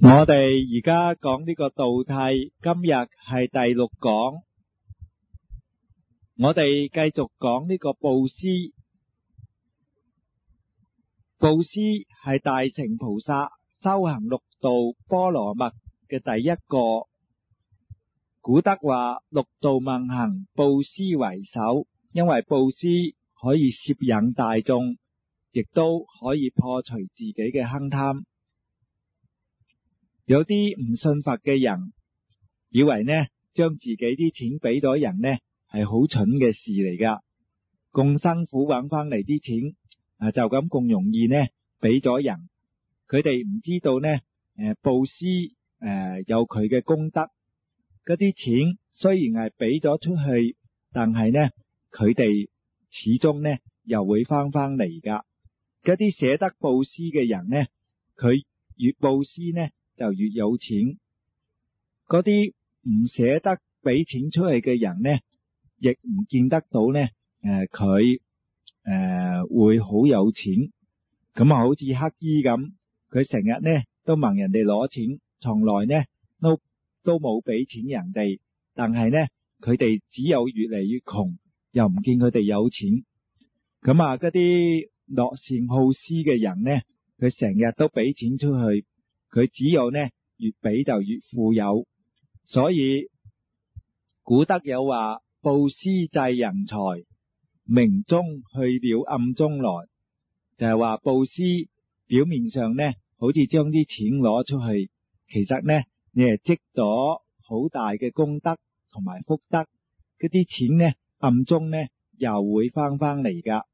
我哋而家講呢個道諦，今日係第六講。我哋繼續講呢個布施。布施係大乘菩薩修行六道波羅蜜嘅第一個。古德話六道問行，布施為首，因為布施可以攝引大眾，亦都可以破除自己嘅慳貪。有啲唔信佛嘅人以為呢，將自己啲錢俾咗人呢係好蠢嘅事嚟噶，咁辛苦揾翻嚟啲錢就咁咁容易呢俾咗人。佢哋唔知道呢布施有佢嘅功德。嗰啲錢雖然係俾咗出去，但係呢佢哋始終呢又會翻嚟噶。嗰啲捨得布施嘅人呢，佢越布施呢就越有錢。嗰啲唔捨得俾錢出去嘅人呢，亦唔見得到呢佢會好有錢。咁好似乞衣咁，佢成日呢都問人哋攞錢，從來呢都冇俾錢人哋，但係呢佢哋只有越嚟越窮，又唔見佢哋有錢。咁嗰啲樂善好施嘅人呢，佢成日都俾錢出去，佢只有呢越俾就越富有。所以古德有話，布施濟人財，明中去了暗中來，就係話布施表面上呢好似將啲錢攞出去，其實呢你係積咗好大嘅功德同埋福德，嗰啲錢呢暗中呢又會翻嚟噶。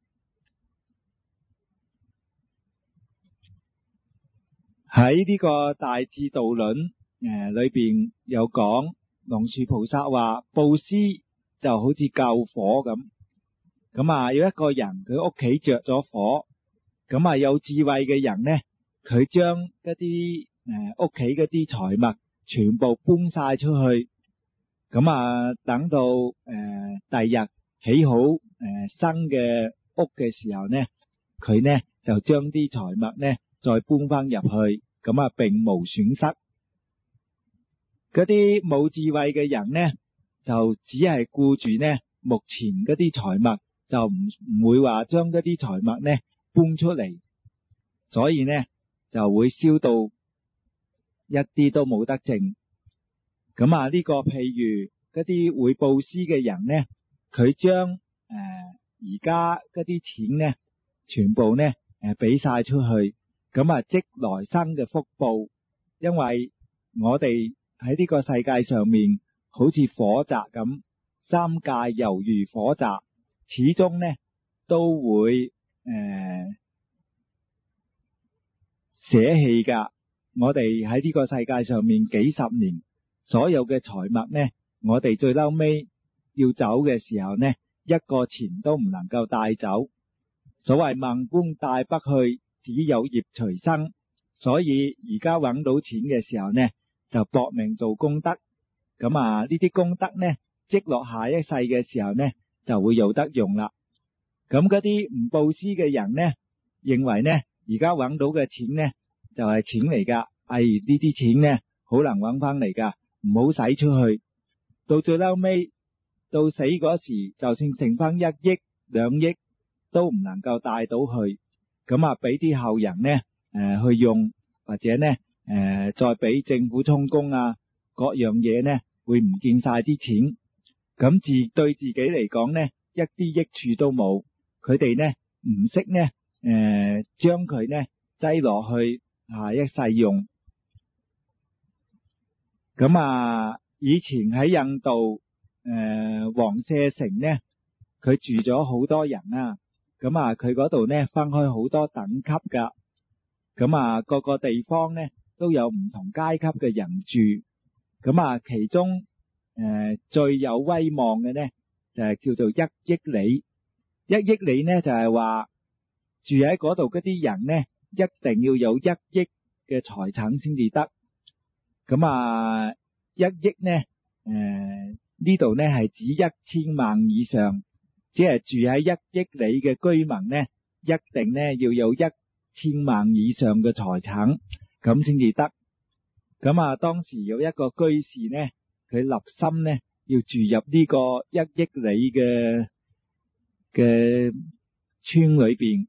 喺呢個大智度論裏邊有講，龍樹菩薩話布施就好似救火咁。有一個人佢屋企着咗火，有智慧嘅人呢，佢將一啲屋企嗰啲財物全部搬晒出去。等到第日起好新嘅屋嘅時候呢，佢呢就將啲財物呢再搬翻入去，並無損失。嗰啲冇智慧嘅人呢，就只係顧住呢目前嗰啲財物，就唔會話將嗰啲財物呢搬出嚟，所以呢就會燒到一啲都冇得剩。呢個譬如嗰啲會布施嘅人呢，佢將而家嗰啲錢呢全部呢俾晒出去，積來生嘅福報。因為我哋喺呢個世界上面好似火宅咁，三界猶如火宅，始終呢都會捨棄噶。我哋喺呢個世界上面幾十年，所有嘅財物呢，我哋最嬲尾要走嘅時候呢，一個錢都唔能夠帶走。所謂萬般帶不去，只有業隨身。所以而家揾到錢嘅時候呢，就搏命做功德。呢啲功德呢，積落下一世嘅時候呢，就會有得用啦。嗰啲唔布施嘅人呢，認為呢而家揾到嘅錢呢就係錢嚟噶，呢啲錢呢好難揾翻嚟噶，唔好使出去。到最嬲尾，到死嗰時，就算剩翻1億2億都唔能夠帶到去。俾啲後人呢去用，或者呢再俾政府充公各樣嘢呢會唔見晒啲錢。對自己嚟講呢，一啲益處都冇。佢哋呢唔識呢將佢呢擠落去下一世用。以前喺印度王舍城呢，佢住咗好多人佢嗰度呢分開好多等級噶。各個地方呢都有唔同階級嘅人住。其中最有威望嘅呢就係叫做1億里。1億里呢就係話住喺嗰度嗰啲人呢，一定要有1億嘅財產先至得。1億呢呢度呢係指1000萬以上，即係住喺1億里嘅居民呢，一定呢要有1000萬以上嘅財產，咁先至得。 咁啊，當時有一個居士呢，佢立心呢要住入呢個1億里嘅村裏邊，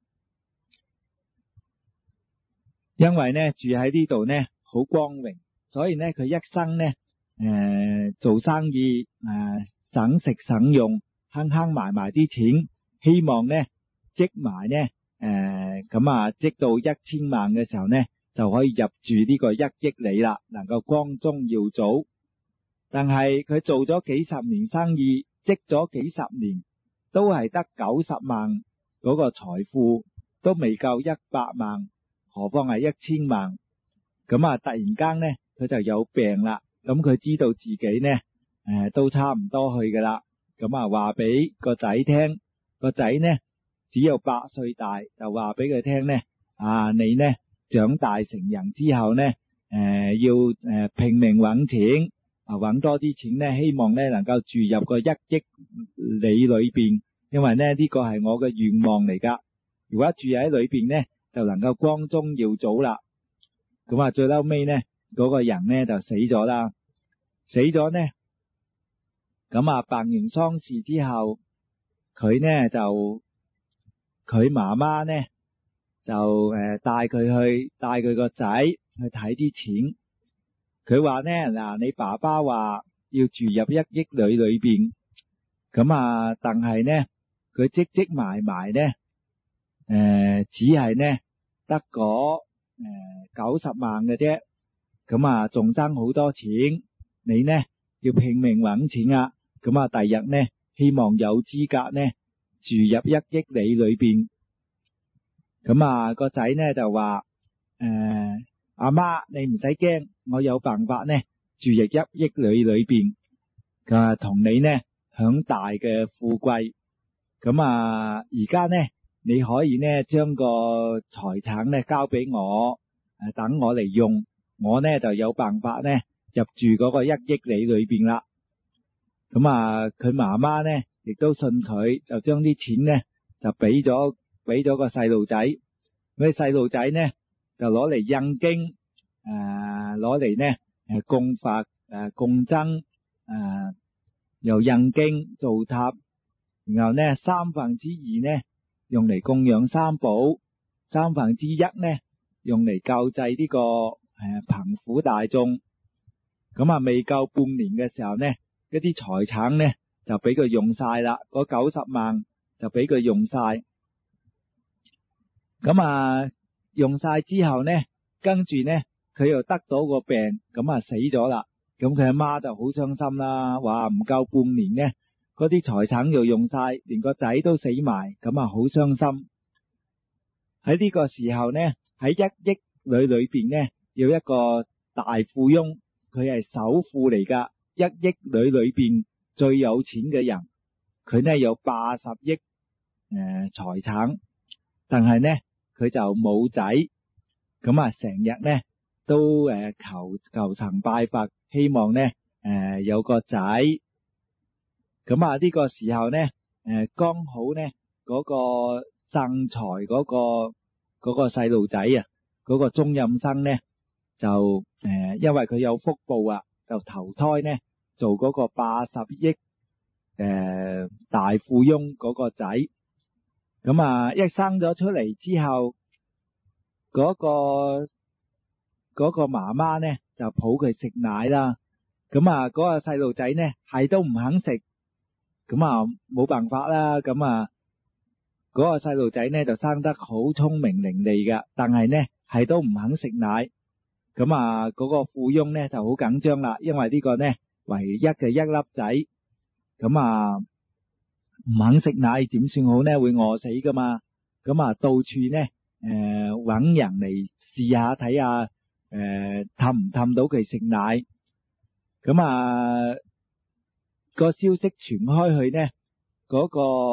因為呢住喺呢度呢好光榮，所以呢佢一生呢做生意省食省用，慳埋啲錢，希望呢積埋呢咁啊積到1000萬嘅時候呢，就可以入住呢個1億里啦，能夠光宗耀祖。但係佢做咗幾十年生意，積咗幾十年，都係得90萬嗰個財富，都未夠100萬，何況係1000萬。咁啊，突然間呢，佢就有病啦。咁佢知道自己呢，都差唔多去噶啦。咁啊，話俾個仔聽，個仔呢只有8歲大，就話俾佢聽呢，你呢長大成人之後呢，要拼命揾錢。揾多啲錢呢，希望呢能夠住入個1億里裏邊，因為呢個係我嘅願望嚟噶。如果住喺裏邊呢，就能夠光宗耀祖啦。咁啊，最嬲尾呢，嗰個人呢就死咗啦。死咗呢，咁啊辦完喪事之後，佢媽媽呢就帶佢個仔去睇啲錢。佢話呢，嗱，你爸爸話要住入1億里裏邊，咁啊，但係呢，佢積埋呢，只係呢得嗰90萬嘅啫，咁啊，仲爭好多錢，你呢要拼命揾錢啊，咁啊，第日呢希望有資格呢住入1億里裏邊，咁啊，個仔呢就話阿媽，你唔使驚，我有辦法呢住入1億里裏邊，同你呢享大嘅富貴。咁啊，而家呢你可以呢將個財產呢交俾我，等我嚟用，我呢就有辦法呢入住嗰個1億里裏邊啦。咁啊，佢媽媽呢亦都信佢，就將啲錢呢就俾咗個細路仔。咁細路仔呢就攞嚟印經，攞嚟呢供佛供僧，又印經造塔，然後呢2/3呢用嚟供養三寶，1/3呢用嚟救濟呢個貧苦大眾。咁啊，未夠半年嘅時候呢，一啲財產呢就俾佢用晒啦，嗰90萬就俾佢用晒。咁啊用晒之後呢，跟住呢佢又得到個病，咁啊死咗啦。咁佢阿媽就好傷心啦，話唔夠半年呢，嗰啲財產又用晒，連個仔都死埋，咁啊好傷心。喺呢個時候呢，喺1億里裏邊呢，有一個大富翁，佢係首富嚟噶，1億里裏邊最有錢嘅人，佢呢有80億財產，但係呢佢就冇仔，咁啊成日呢都求神拜佛，希望呢有個仔。咁啊呢個時候呢剛好呢嗰個生財嗰個細路仔啊，嗰個鐘任生呢就因為佢有福報啊，就投胎呢做嗰個80億大富翁嗰個仔。咁啊一生咗出嚟之後，嗰個媽媽呢就抱佢食奶啦。咁啊嗰個細路仔呢係都唔肯食，咁啊冇辦法啦。咁啊嗰個細路仔呢就生得好聰明伶俐噶，但係呢係都唔肯食奶。咁啊嗰個富翁呢就好緊張啦，因為呢個呢唯一嘅一粒仔，咁啊唔肯食奶點算好呢？會餓死噶嘛。咁啊到處呢搵人嚟試下睇下氹唔氹到佢食奶。咁啊個消息傳開去呢，嗰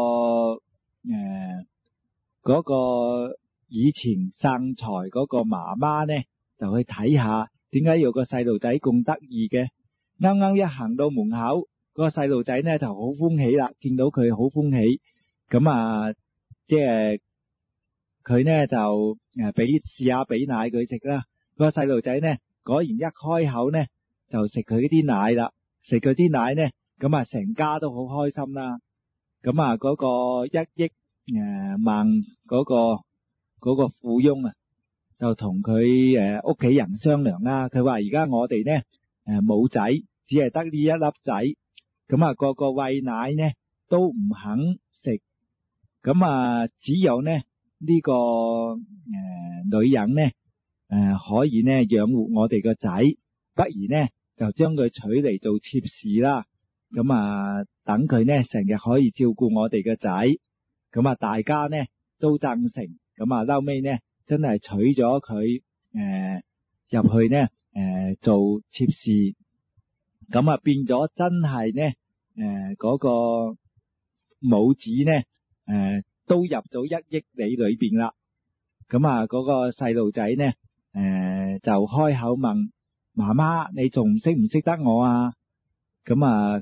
個以前生財嗰個媽媽呢就去睇下，點解有個細路仔咁得意嘅。啱啱一行到門口，個細路仔呢就好歡喜啦，見到佢好歡喜。咁啊即係佢呢就試下俾奶佢食啦。個細路仔呢果然一開口呢就食佢啲奶啦，食佢啲奶呢，咁啊成家都好開心啦。咁啊嗰個1億萬嗰個富翁啊，就同佢屋企人商量啦。佢話而家我哋呢冇仔，只係得呢一粒仔，咁啊個個餵奶呢都唔肯食，咁啊只有呢呢個女人呢可以呢養活我哋個仔，不如呢就將佢娶嚟做妾侍啦。咁啊等佢呢成日可以照顧我哋個仔，咁啊大家呢都贊成，咁啊後尾呢真係娶咗佢入去呢做妾侍，咁啊變咗真係呢嗰個母子呢都入咗1億里裏邊啦。咁啊嗰個細路仔呢就開口問媽媽，你仲唔識得我啊？咁啊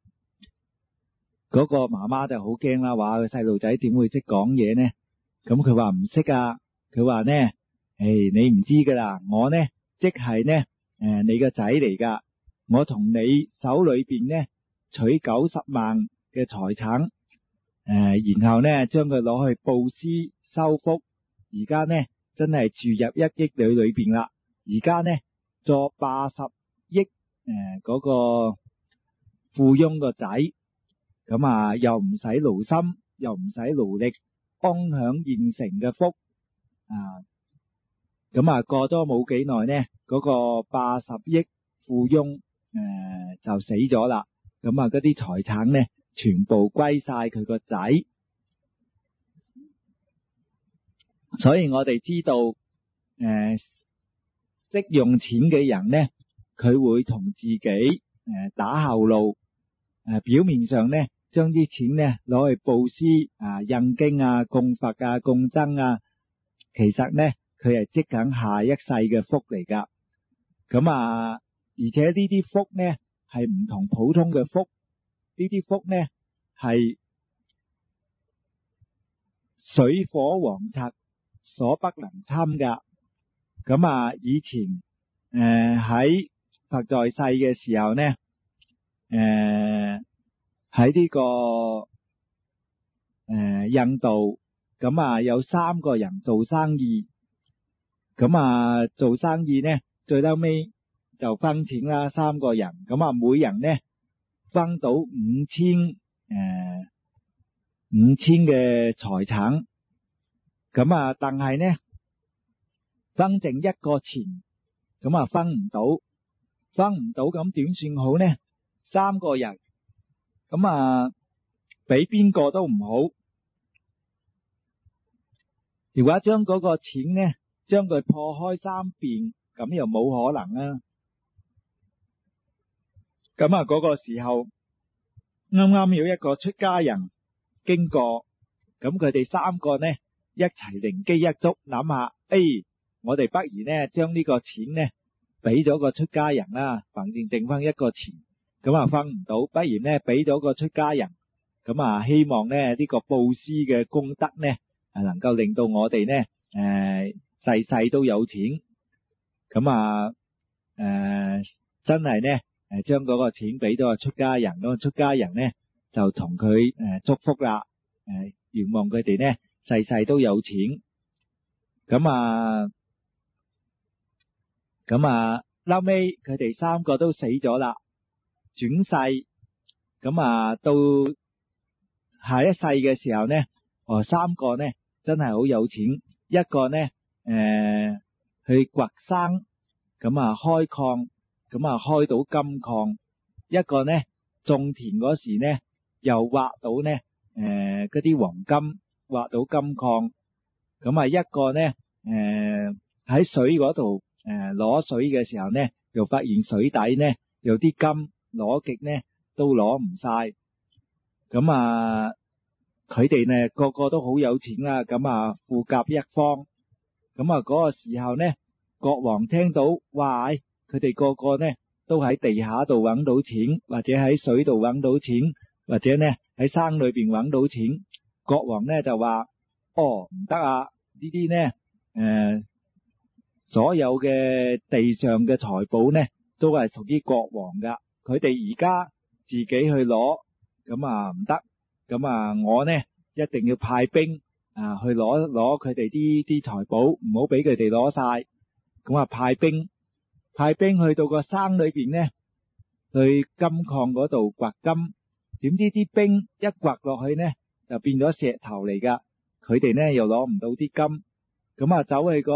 嗰個媽媽就好驚啦，話個細路仔點會識講嘢呢？咁佢話唔識啊，佢話呢你唔知噶啦，我呢即係呢你個仔嚟噶，我同你手裏邊呢取90萬嘅財產，然後呢將佢攞去布施修福，而家呢真係住入1億里裏邊啦。而家呢作80億嗰個富翁個仔，咁啊又唔使勞心，又唔使勞力，安享現成嘅福啊！咁啊過咗冇幾耐呢，嗰個80億富翁就死咗啦。咁啊嗰啲財產呢全部歸晒佢個仔。所以我哋知道識用錢嘅人呢，佢會同自己打後路，表面上呢將啲錢呢攞去布施印經啊、供佛啊、供僧啊，其實呢佢係積緊下一世嘅福嚟噶。咁啊而且呢啲福呢係唔同普通嘅福，呢啲福呢係水火王賊所不能參噶。咁啊以前喺佛在世嘅時候呢，喺呢個印度，咁啊有3個人做生意，咁啊做生意呢最後尾就分錢啦，3個人，咁啊每人呢分到5000嘅財產，咁啊但係呢分剩1個錢，咁啊分唔到，咁點算好呢？3個人，咁啊俾邊個都唔好。如果將嗰個錢呢將佢破開3遍，咁又冇可能啦。咁啊嗰個時候啱啱有一個出家人經過，咁佢哋3個呢一齊靈機一觸，諗下我哋不如呢將呢個錢呢俾咗個出家人啦，反正剩翻1個錢，咁啊分唔到，不如呢俾咗個出家人，咁啊希望呢呢個布施嘅功德呢能夠令到我哋呢世世都有錢。咁啊真係呢將嗰個錢俾咗個出家人，嗰個出家人呢就同佢祝福啦，願望佢哋呢世世都有錢。咁啊後尾佢哋3個都死咗啦，轉世，咁啊到下一世嘅時候呢，3個呢真係好有錢，一個呢去掘山，咁啊開礦，咁啊開到金礦，一個呢種田嗰時呢又挖到呢嗰啲黃金，挖到金礦，咁啊一個呢喺水嗰度攞水嘅時候呢，又發現水底呢有啲金，攞極呢都攞唔晒。咁啊佢哋呢個個都好有錢啦，咁啊富甲一方。咁啊嗰個時候呢，國王聽到，哇，佢哋個個呢都喺地下度搵到錢，或者喺水度搵到錢，或者呢喺山裏邊搵到錢。國王呢就話，唔得啊，呢啲呢所有嘅地上嘅財寶呢，都係屬於國王噶。佢哋而家自己去攞，咁啊唔得。咁啊，我呢一定要派兵啊去攞佢哋啲財寶，唔好俾佢哋攞晒。咁啊，派兵去到個山裏邊呢，去金礦嗰度掘金。點知啲兵一掘落去呢，就變咗石頭嚟噶。佢哋呢又攞唔到啲金，咁啊走去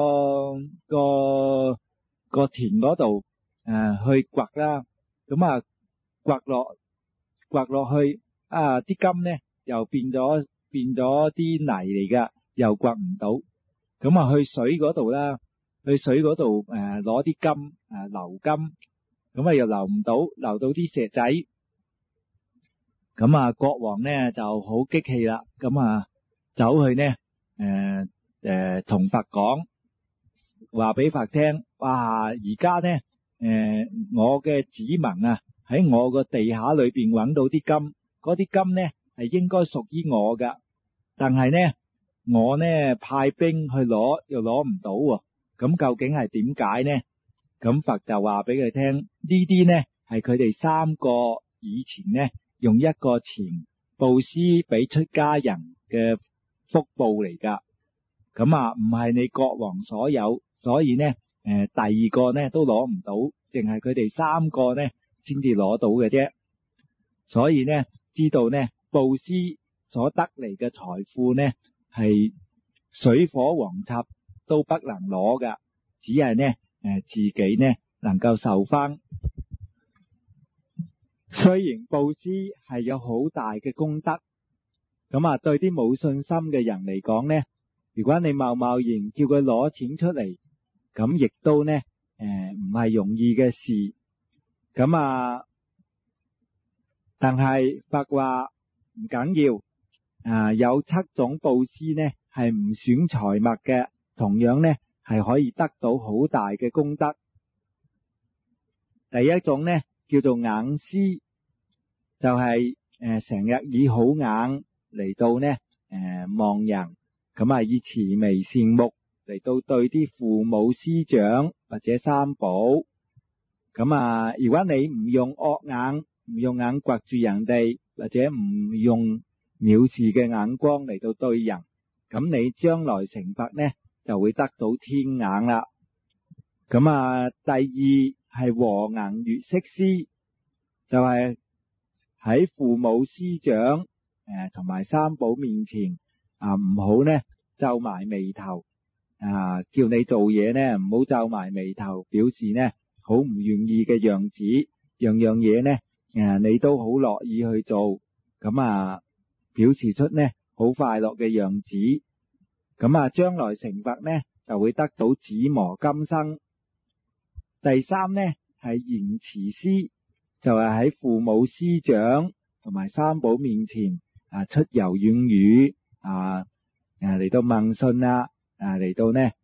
個田嗰度去掘啦。咁啊掘落去啊，啲金呢又變咗啲泥嚟噶，又掘唔到。咁啊去水嗰度啦，攞啲金流金，咁啊又流唔到，流到啲石仔。咁啊國王呢就好激氣啦，咁啊走去呢同佛講，話俾佛聽，哇而家呢我嘅子民啊喺我個地下裏邊揾到啲金，嗰啲金呢係應該屬於我噶，但係呢我呢派兵去攞又攞唔到喎，咁究竟係點解呢？咁佛就話俾佢聽，呢啲呢係佢哋三個以前呢用一個錢布施俾出家人嘅福報嚟噶，咁啊唔係你國王所有，所以呢第二個呢都攞唔到，淨係佢哋三個呢先至攞到嘅啫。所以呢知道呢布施所得嚟嘅財富呢係水火王插都不能攞噶，只係呢自己呢能夠受翻。雖然布施係有好大嘅功德，咁啊對啲冇信心嘅人嚟講呢，如果你貿貿然叫佢攞錢出嚟，咁亦都呢唔係容易嘅事。咁啊但係佛話唔緊要，有7種布施呢係唔選財物嘅，同樣呢係可以得到好大嘅功德。第一種呢叫做眼施，就係成日以好眼嚟到呢望人，咁啊以慈眉善目嚟到對啲父母師長或者三寶。咁啊如果你唔用惡眼，唔用眼掘住人哋，或者唔用藐視嘅眼光嚟到對人，咁你將來成佛呢就會得到天眼啦。咁啊第二係和顏悅色施，就係喺父母師長同埋三寶面前唔好呢皺埋眉頭，叫你做嘢呢唔好皺埋眉頭，表示呢好唔願意嘅樣子，樣樣嘢呢你都好樂意去做，咁表示出呢好快樂嘅樣子。咁將來成佛呢就會得到紫磨金身。第三呢係言辭施，就係喺父母師長同埋三寶面前出柔軟語嚟到問訊嚟到呢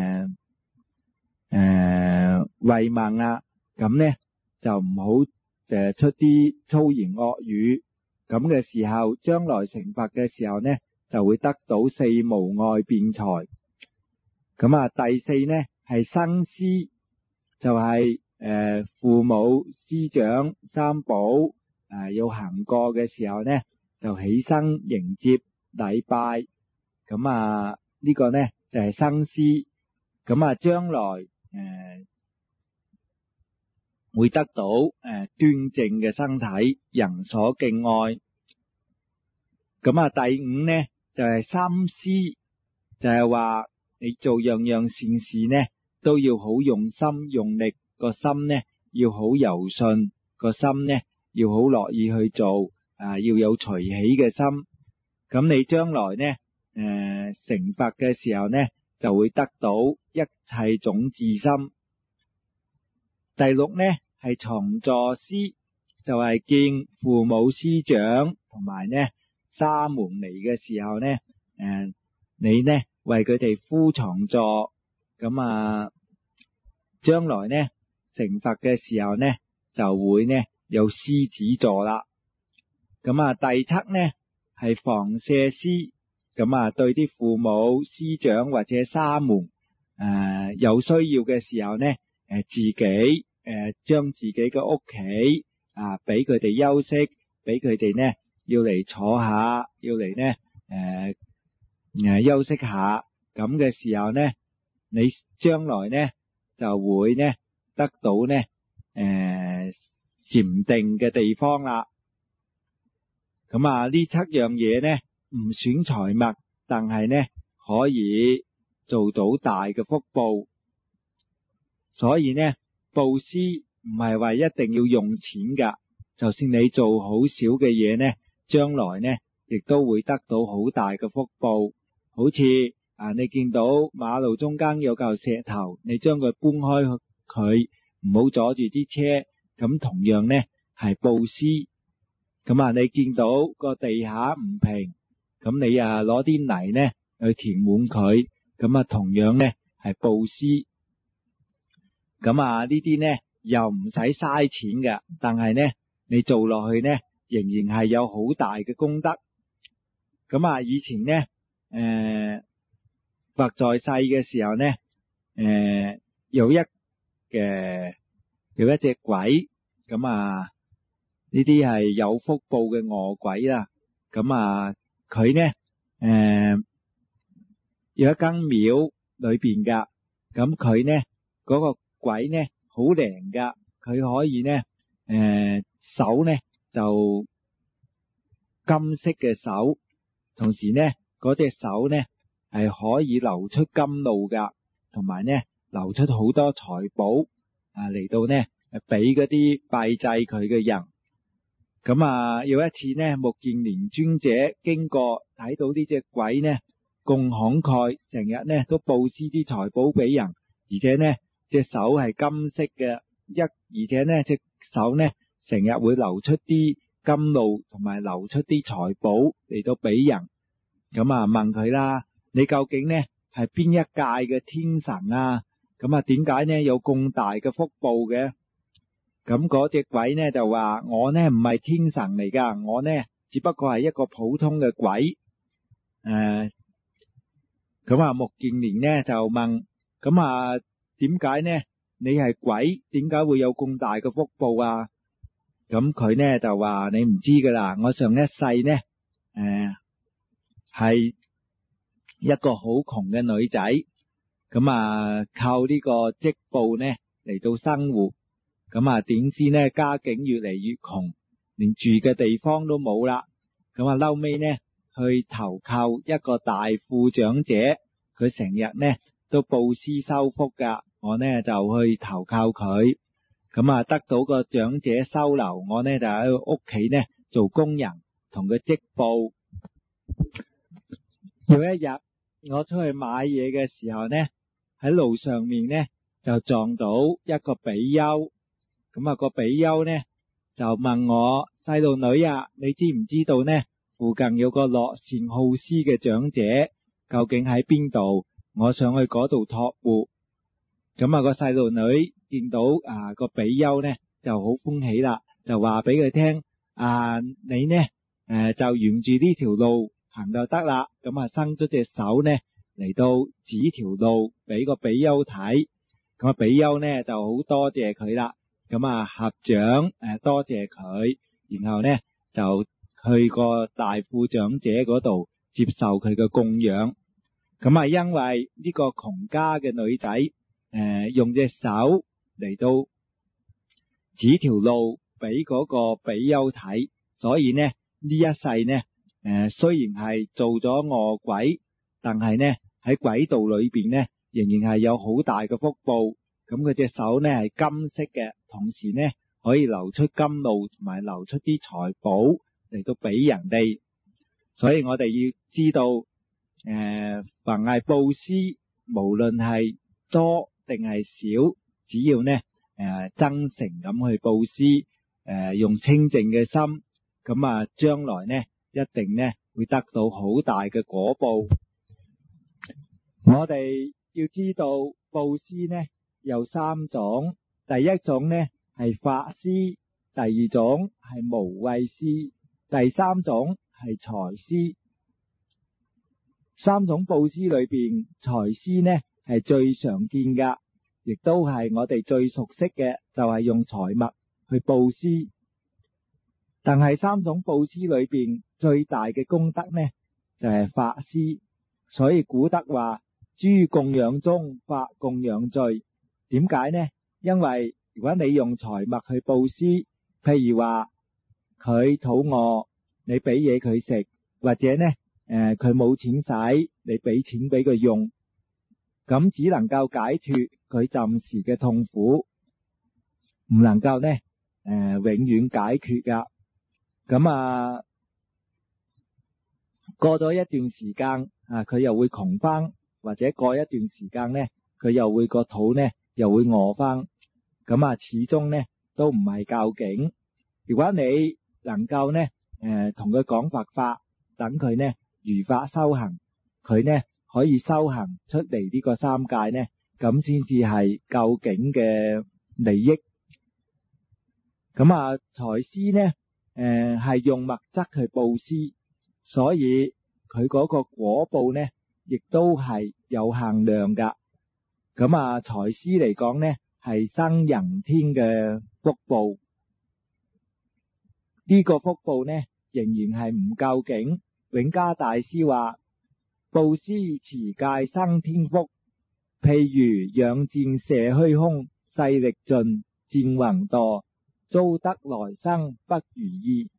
慰問咁呢就唔好出啲粗言惡語。咁嘅時候，將來成佛嘅時候呢就會得到四無礙辯才。咁第四呢係生施，就係父母師長三寶要行過嘅時候呢就起身迎接禮拜。咁呢個呢就係生施。咁將來會得到端正嘅身體，人所敬愛。第五呢就係心施，就係話你做樣樣善事呢都要好用心用力，個心呢要好柔順，個心呢要好樂意去做，要有隨喜嘅心。咁你將來呢成佛嘅時候呢就會得到一切種智心。第六呢係從座施，就係見父母師長同埋呢沙門嚟嘅時候呢你呢為佢哋敷床座。咁將來呢成佛嘅時候呢就會呢有獅子座啦。第七呢係房舍施，對啲父母師長或者沙門有需要嘅時候呢，自己將自己嘅屋企俾佢哋休息，俾佢哋呢要嚟坐下，要嚟呢休息下，咁嘅時候呢，你將來呢就會呢得到呢禪定嘅地方啦。咁呢七樣嘢呢唔損財物，但係呢可以做到大嘅福報。所以呢布施唔係話一定要用錢噶，就算你做好少嘅嘢呢，將來呢亦都會得到好大嘅福報。好似你見到馬路中間有嚿石頭，你將佢搬開佢，唔好阻住啲車，咁同樣呢係布施。咁你見到個地下唔平，咁你攞啲泥呢去填滿佢，咁同樣呢係布施。咁呢啲呢又唔使嘥錢嘅，但係呢你做落去呢仍然係有好大嘅功德。咁以前呢佛在世嘅時候呢，有一隻鬼，咁呢啲係有福報嘅餓鬼啦。咁佢呢有一間廟裏邊噶，咁佢呢嗰個鬼呢好靈噶，佢可以呢手呢就金色嘅手，同時呢嗰隻手呢係可以流出甘露噶，同埋呢流出好多財寶嚟到呢俾嗰啲拜祭佢嘅人。咁有一次呢，目犍連尊者經過，睇到呢隻鬼呢咁慷慨，成日呢都布施啲財寶俾人，而且呢隻手係金色嘅，而且呢隻手呢成日會流出啲甘露，同埋流出啲財寶嚟到俾人。咁問佢啦，你究竟呢係邊一界嘅天神啊？咁點解呢有咁大嘅福報嘅？咁嗰隻鬼呢就話，我呢唔係天神嚟噶，我呢只不過係一個普通嘅鬼。咁目犍連呢就問，咁點解呢你係鬼，點解會有咁大嘅福報啊？咁佢呢就話，你唔知噶啦，我上一世呢係一個好窮嘅女仔，咁靠呢個織布呢嚟到生活。咁點知呢家境越嚟越窮，連住嘅地方都冇啦。咁後尾呢去投靠一個大富長者，佢成日呢都布施修福噶，我呢就去投靠佢。咁得到個長者收留，我呢就喺屋企呢做工人，同佢織布。有一日我出去買嘢嘅時候呢，喺路上面呢就撞到一個比丘。咁個比丘呢就問我，細路女啊，你知唔知道呢附近有個樂善好施嘅長者，究竟喺邊度？我想去嗰度托付。咁個細路女見到個比丘呢就好歡喜啦，就話俾佢聽，你呢就沿住呢條路行就得啦。咁伸咗隻手呢嚟到指條路俾個比丘睇。咁比丘呢就好多謝佢啦。咁合掌多謝佢，然後呢就去個大富長者嗰度接受佢嘅供養。咁因為呢個窮家嘅女仔用隻手嚟到指條路俾嗰個比丘睇，所以呢一世呢雖然係做咗餓鬼，但係呢喺鬼道裏邊呢仍然係有好大嘅福報。咁佢隻手呢係金色嘅，同時呢可以流出甘露，同埋流出啲財寶嚟到俾人哋。所以我哋要知道，凡係布施，無論係多定係少，只要呢真誠咁去布施，用清淨嘅心，咁將來呢一定呢會得到好大嘅果報。我哋要知道布施呢有三種，第一種呢係法施，第二種係無畏施，第三種係財施。三種布施裏邊，財施呢係最常見噶，亦都係我哋最熟悉嘅，就係用財物去布施。但係三種布施裏邊最大嘅功德呢，就係法施。所以古德話諸供養中法供養最。點解呢？因為如果你用財物去布施，譬如話佢肚餓，你俾嘢佢食，或者呢佢冇錢使，你俾錢俾佢用，咁只能夠解脫佢暫時嘅痛苦，唔能夠呢永遠解決噶。咁過咗一段時間佢又會窮翻，或者過一段時間呢佢又會個肚呢又會餓翻，咁始終呢都唔係究竟。如果你能夠呢同佢講佛法，等佢呢如法修行，佢呢可以修行出嚟呢個三界呢，咁先至係究竟嘅利益。咁財施呢係用物質去布施，所以佢嗰個果報呢亦都係有限量噶。咁財施嚟講呢係生人天嘅福報，呢個福報呢仍然係唔究竟。永嘉大師話布施持戒生天福，譬如仰箭射虛空，勢力盡箭橫墮，遭得來生不如意。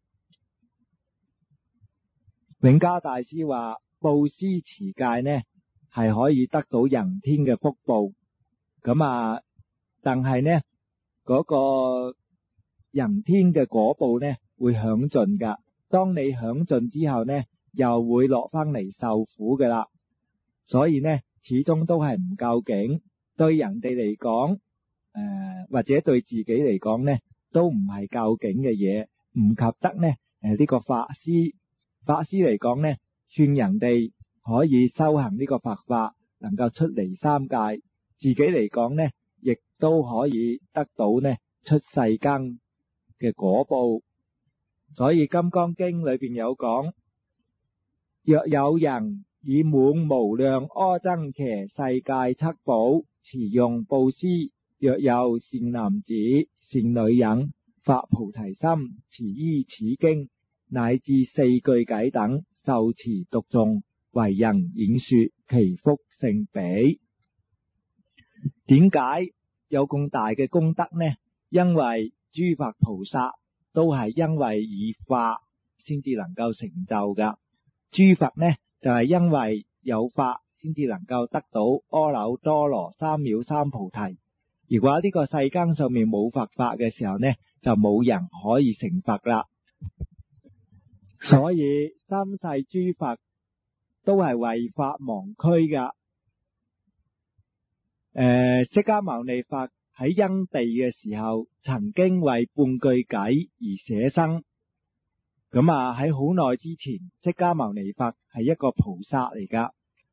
永嘉大師話布施持戒呢係可以得到人天嘅福報，但係呢嗰個人天嘅果報呢會享盡噶。當你享盡之後呢，又會落翻嚟受苦噶啦。所以呢始終都係唔究竟，對人哋嚟講或者對自己嚟講呢都唔係究竟嘅嘢，唔及得呢呢個法施。法施嚟講呢，勸人哋可以修行呢個佛法，能夠出離三界，自己嚟講呢亦都可以得到呢出世間嘅果報。所以《金剛經》裏邊有講，若有人以滿無量阿僧祇世界七寶持用布施，若有善男子善女人發菩提心，持依此經乃至四句偈等受持讀誦，為人演說，其福勝彼。點解有咁大嘅功德呢？因為諸佛菩薩都係因為以法先至能夠成就噶。諸佛呢就係因為有法先至能夠得到阿耨多羅三藐三菩提。如果呢個世間上面冇佛法嘅時候呢，就冇人可以成佛啦。所以三世諸佛都係為法忘軀噶。釋迦牟尼佛喺因地嘅時候，曾經為半句偈而捨生。喺好耐之前，釋迦牟尼佛係一個菩薩嚟噶。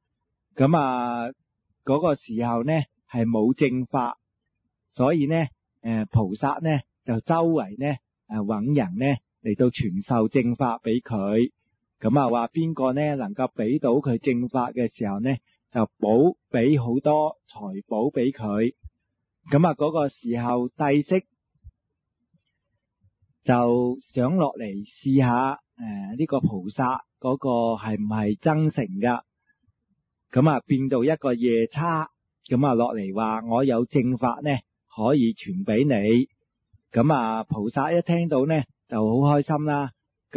嗰個時候呢係冇正法，所以呢菩薩呢就周圍呢揾人呢嚟到傳授正法俾佢。話邊個呢能夠俾到佢正法嘅時候呢，就俾好多財寶俾佢。嗰個時候帝釋就想落嚟試下呢個菩薩嗰個係唔係真誠噶。變到一個夜叉，落嚟話我有正法呢可以傳俾你。菩薩一聽到呢就好開心啦。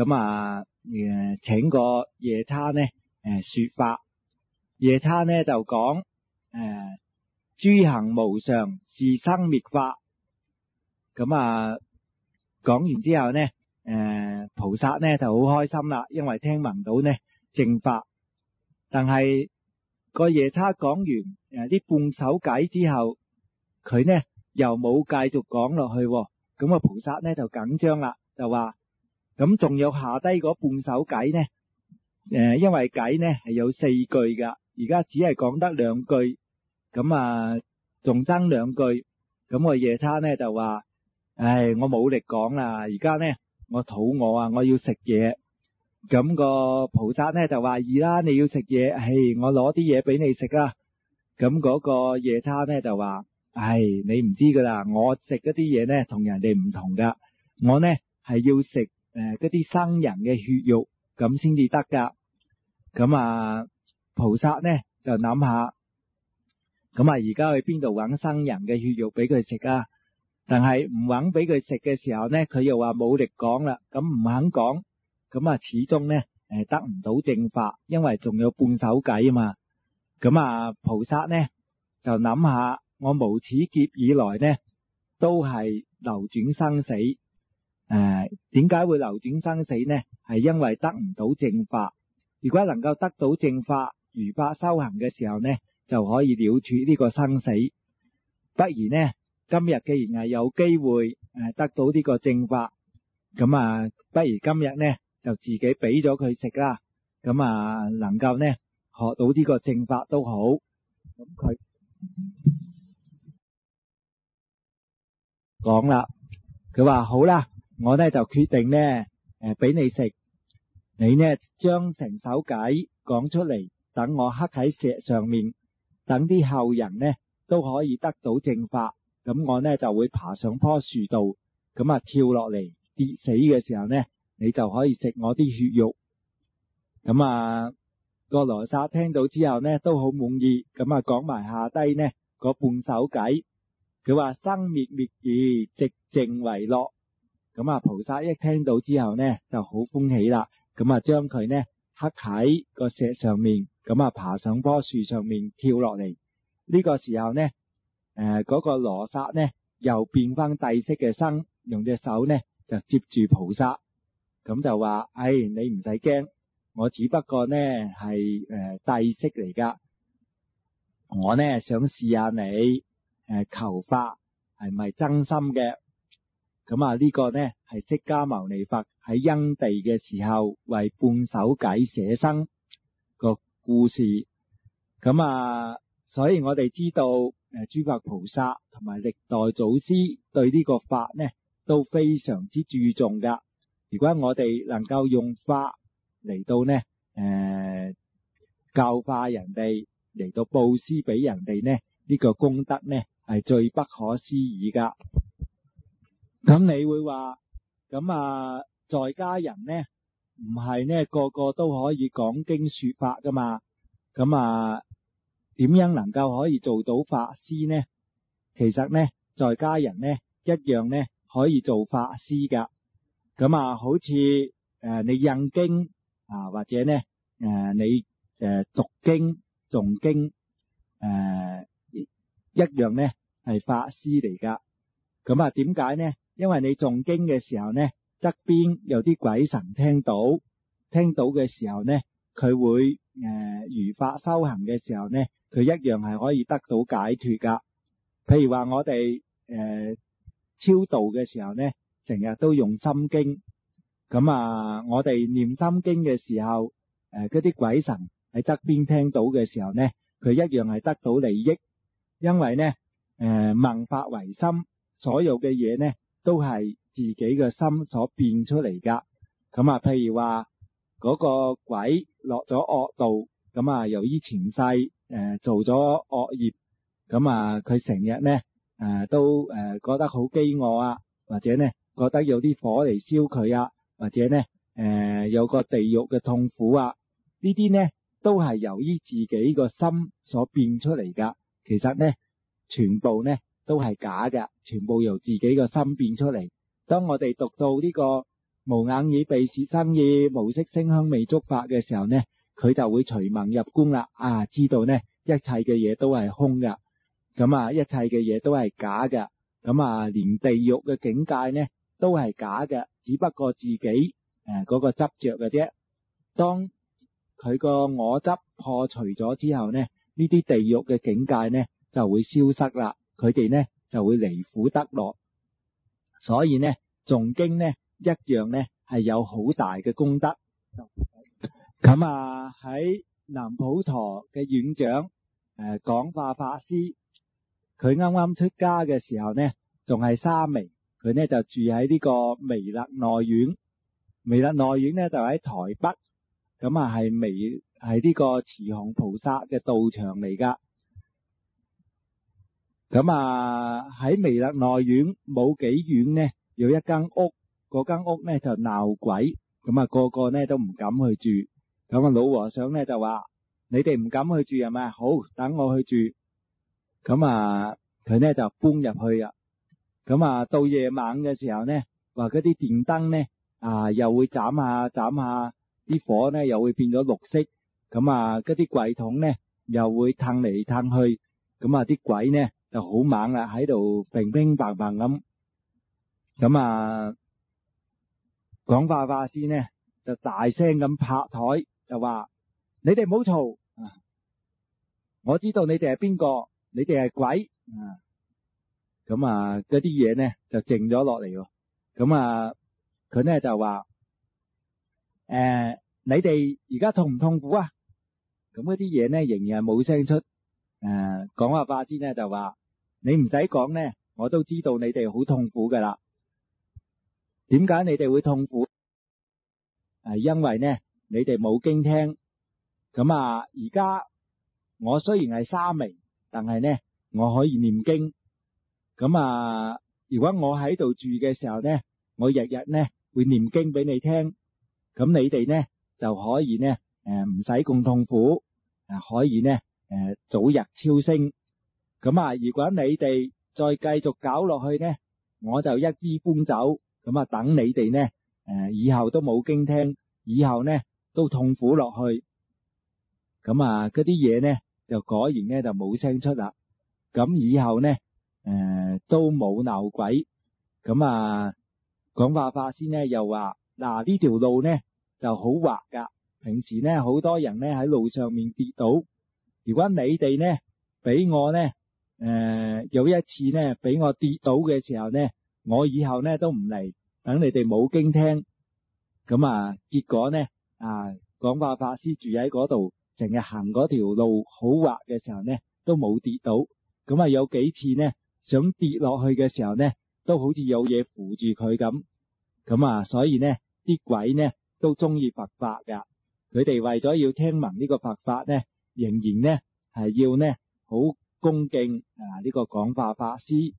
請個夜叉呢說法。夜叉呢就講諸行無常，是生滅法。講完之後呢菩薩呢就好開心啦，因為聽聞到呢正法。但係個夜叉講完啲半首偈之後，佢呢又冇繼續講落去。個菩薩呢就緊張啦，就話咁仲有下低嗰半首偈呢？因為偈呢係有4句噶，而家只係講得2句，仲爭2句。個夜叉呢就話我冇力講啦，而家呢我肚餓啊，我要食嘢。個菩薩呢就話易啦，你要食嘢，我攞啲嘢俾你食啦。 咁嗰個夜叉咧就話：唉，你唔知噶啦，我食嗰啲嘢咧同人哋唔同噶，我咧係要食嗰啲生人嘅血肉咁先至得噶。咁啊，菩薩咧就諗下，咁啊而家去邊度搵生人嘅血肉俾佢食啊？但係唔搵俾佢食嘅時候咧，佢又話冇力講啦，咁唔肯講，咁啊始終咧得唔到正法，因為仲有半手計啊嘛。咁啊菩薩咧就諗下，我無始劫以來咧都係流轉生死，點解會流轉生死呢？係因為得唔到正法。如果能夠得到正法，如法修行嘅時候呢，就可以了脫呢個生死。不如呢，今日既然係有機會得到呢個正法，咁啊，不如今日呢就自己俾咗佢食啦。咁啊，能夠呢學到呢個正法都好。咁佢講啦，佢話好啦，我呢就決定呢俾你食。你呢將成首偈講出嚟，等我刻喺石上面，等啲後人呢都可以得到正法。咁我呢就會爬上棵樹度，咁啊跳落嚟跌死嘅時候呢，你就可以食我啲血肉。咁啊個羅剎聽到之後呢都好滿意，咁啊講埋下低呢嗰半首偈。佢話生滅滅異，寂靜為樂。咁啊菩薩一聽到之後呢就好歡喜啦。咁啊，將佢呢刻喺個石上面，咁啊爬上棵樹上面跳落嚟。呢個時候呢，嗰個羅剎呢又變翻帝釋嘅身，用隻手呢就接住菩薩，咁就話：唉，你唔使驚，我只不過呢係帝釋嚟噶，我呢想試下你求法係咪真心嘅。咁啊呢個呢係釋迦牟尼佛喺因地嘅時候為半首偈寫生個故事。咁啊所以我哋知道諸佛菩薩同埋歷代祖師對呢個法呢都非常之注重噶。如果我哋能夠用法嚟到呢教化人哋，嚟到布施俾人哋呢，呢個功德呢係最不可思議噶。咁你會話，咁啊在家人呢唔係呢個個都可以講經說法噶嘛？咁啊點樣能夠可以做到法師呢？其實呢在家人呢一樣呢可以做法師噶。咁啊好似你印經啊，或者呢你讀經誦經一樣呢係法師嚟噶。咁啊點解呢？因為你誦經嘅時候呢，側邊有啲鬼神聽到嘅時候呢，佢會如法修行嘅時候呢，佢一樣係可以得到解脫噶。譬如話我哋超度嘅時候呢，成日都用心經，咁啊我哋念心經嘅時候，嗰啲鬼神喺側邊聽到嘅時候呢，佢一樣係得到利益，因為呢聞法為心，所有嘅嘢呢都係自己嘅心所變出嚟噶。咁啊譬如話嗰個鬼落咗惡道，咁啊由於前世做咗惡業，咁啊佢成日呢都覺得好飢餓啊，或者呢覺得有啲火嚟燒佢啊，或者呢有個地獄嘅痛苦啊，呢啲呢都係由於自己個心所變出嚟噶。其實呢全部呢都係假嘅，全部由自己個心變出嚟。當我哋讀到呢個無眼耳鼻舌身意無色聲香味觸法嘅時候呢，佢就會隨萌入觀啦。啊，知道呢一切嘅嘢都係空噶，咁啊一切嘅嘢都係假嘅，咁啊連地獄嘅境界呢都係假嘅，只不過自己嗰個執着嘅啫。當佢個我執破除咗之後呢，呢啲地獄嘅境界呢就會消失啦，佢哋呢就會離苦得樂。所以呢誦經呢一樣呢係有好大嘅功德。咁啊喺南普陀嘅院長廣化法師，佢啱啱出家嘅時候呢仲係沙彌，佢呢就住喺呢個彌勒內院。彌勒內院呢就喺台北，咁啊係呢個慈航菩薩嘅道場嚟噶。 咁啊喺彌勒內院冇幾遠呢，有一間屋，嗰間屋呢就鬧鬼，咁啊個個呢都唔敢去住。咁啊老和尚呢就話：你哋唔敢去住係咪？好，等我去住。咁啊佢呢就搬入去啊。咁啊到夜晚嘅時候呢，話嗰啲電燈呢又會斬下斬下，啲火呢又會變咗綠色。咁啊嗰啲櫃桶呢又會褪嚟褪去。咁啊啲鬼呢就好猛啦，喺度乒乒乓乓咁。咁啊廣化法師呢就大聲咁拍台，就話：你哋唔好嘈，我知道你哋係邊個，你哋係鬼。咁啊嗰啲嘢呢就靜咗落嚟。咁啊佢呢就話：你哋而家痛唔痛苦啊？咁嗰啲嘢呢仍然係冇聲出。廣化法師呢就話：你唔使講呢，我都知道你哋好痛苦噶啦。點解你哋會痛苦？因為呢你哋冇經聽。咁啊而家我雖然係沙彌，但係呢我可以念經。咁啊如果我喺度住嘅時候呢，我日日呢會念經俾你聽。咁你哋呢就可以呢唔使咁痛苦，可以呢早日超升。咁啊如果你哋再繼續搞落去呢，我就一支搬走。咁啊等你哋呢以後都冇經聽，以後呢都痛苦落去。咁啊嗰啲嘢呢就果然呢就冇聲出啦。咁以後呢都冇鬧鬼。咁啊廣化法師呢又話：嗱呢條路呢就好滑噶，平時呢好多人呢喺路上面跌倒。如果你哋呢俾我呢有一次呢俾我跌倒嘅時候呢，我以後呢都唔嚟，等你哋冇經聽。咁啊結果呢廣化法師住喺嗰度，成日行嗰條路好滑嘅時候呢都冇跌倒。咁啊有幾次呢想跌落去嘅時候呢，都好似有嘢扶住佢咁。咁啊所以呢啲鬼呢都中意佛法噶，佢哋為咗要聽聞呢個佛法呢，仍然呢係要呢好恭敬呢個廣化法師。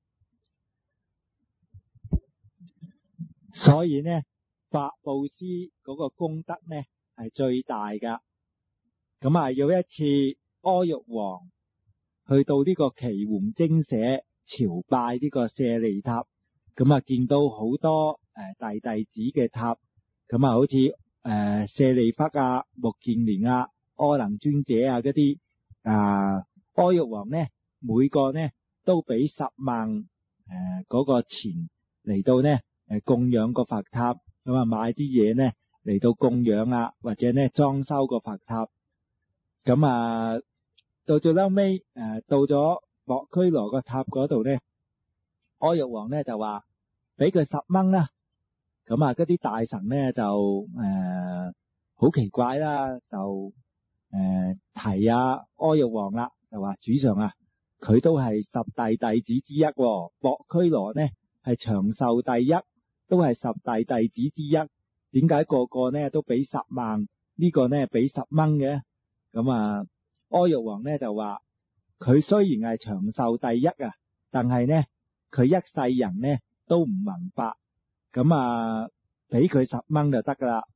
所以呢法布施嗰個功德呢係最大噶。咁啊有一次阿育王去到呢個奇桓精舍朝拜呢個舍利塔，咁啊見到好多大弟子嘅塔。咁啊好似舍利弗啊、目犍連啊、阿能尊者啊嗰啲阿育王呢每個呢都俾10萬嗰個錢嚟到呢供養個佛塔。咁啊買啲嘢呢嚟到供養啊，或者呢裝修個佛塔。咁啊到最後尾到咗博拘羅個塔嗰度呢，阿育王呢就話俾佢10蚊啦。咁啊嗰啲大臣呢就好奇怪啦，就提阿育王啦，就話：主上啊，佢都係10大弟子之一喎，博拘羅呢係長壽第一，都係10大弟子之一，點解個個呢都俾10萬，呢個呢俾10蚊嘅？咁啊阿育王呢就話：佢雖然係長壽第一啊，但係呢佢一世人呢都唔聞法。咁啊俾佢10蚊就得噶啦。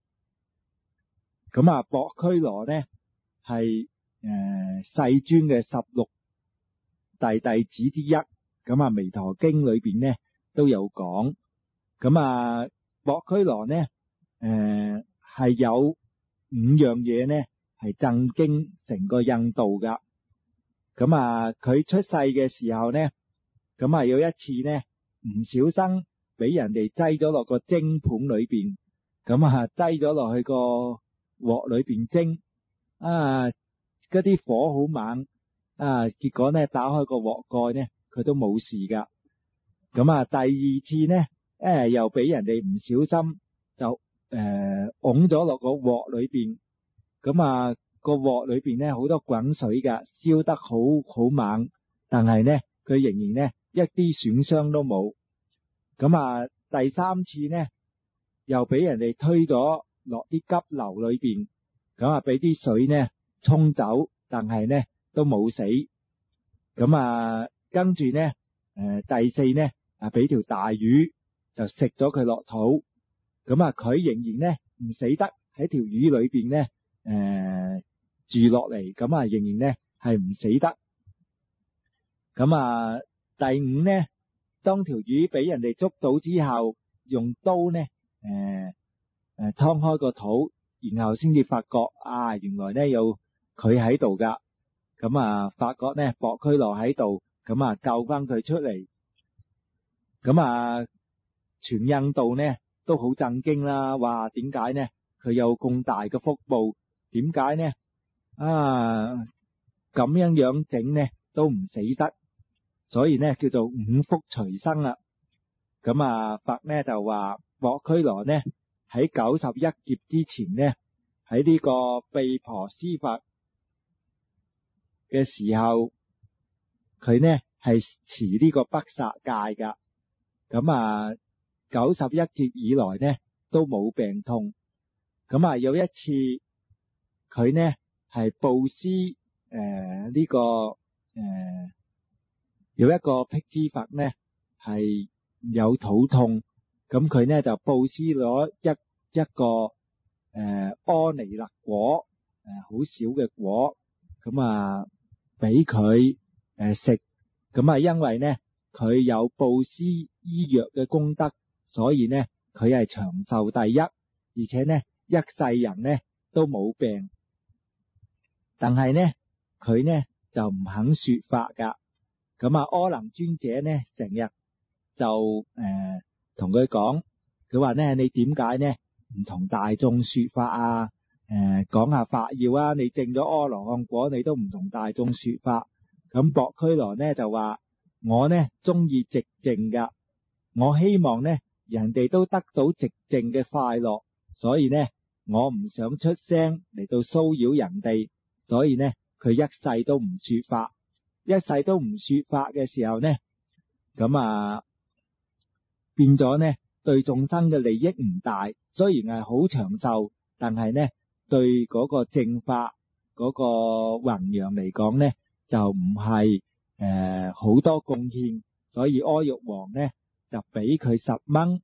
咁啊博拘羅呢係世尊嘅16大弟子之一。咁啊彌陀經裏邊呢都有講。咁啊博拘羅呢係有5樣嘢呢係震驚成個印度噶。咁啊佢出世嘅時候呢，咁啊有一次呢唔小心俾人哋擠咗落個蒸盤裏邊。咁啊擠咗落去個鑊裏邊蒸，嗰啲火好猛結果呢打開個鑊蓋呢佢都冇事噶。咁啊第二次呢又俾人哋唔小心就拱咗落個鑊裏邊。咁啊個鑊裏邊呢好多滾水噶，燒得好猛，但係呢佢仍然呢一啲損傷都冇。咁啊第3次呢又俾人哋推咗落啲急流裏邊，咁啊俾啲水呢沖走，但係呢都冇死。咁啊跟住呢第四呢俾條大魚就食咗佢落肚，咁佢仍然呢唔死得喺條魚裏邊呢住落嚟，咁仍然呢係唔死得。咁第五呢，當條魚俾人哋捉到之後，用刀呢劏開個肚，然後先至發覺原來呢有佢喺度噶。咁發覺呢薄拘羅喺度，咁救翻佢出嚟。咁全印度呢都好震驚啦，話點解呢佢有咁大嘅福報，點解呢咁樣整呢都唔死得，所以呢叫做五福隨生啦。咁佛呢就話薄拘羅呢喺91劫之前呢，喺呢個毗婆尸佛嘅時候，佢呢係持呢個不殺戒噶。咁91劫以來呢都冇病痛。咁有一次佢呢係布施呢個有一個辟支佛呢係有肚痛，咁佢呢就布施咗一個阿彌勒果，好少嘅果，咁俾佢食。咁因為呢佢有布施醫藥嘅功德，所以呢佢係長壽第一，而且呢一世人呢都冇病。但係呢佢呢就唔肯說法噶。咁柯能尊者呢成日就同佢講，佢話呢你點解呢唔同大眾說法啊？講下法要啊！你證咗阿羅漢果，你都唔同大眾說法。咁薄拘羅呢就話，我呢中意寂靜噶，我希望呢人哋都得到寂靜嘅快樂，所以呢我唔想出聲嚟到騷擾人哋，所以呢佢一世都唔說法。一世都唔說法嘅時候呢，咁變咗呢對眾生嘅利益唔大，雖然係好長壽，但係呢對嗰個正法嗰個弘揚嚟講呢就唔係好多貢獻，所以阿育王呢就俾佢10蚊。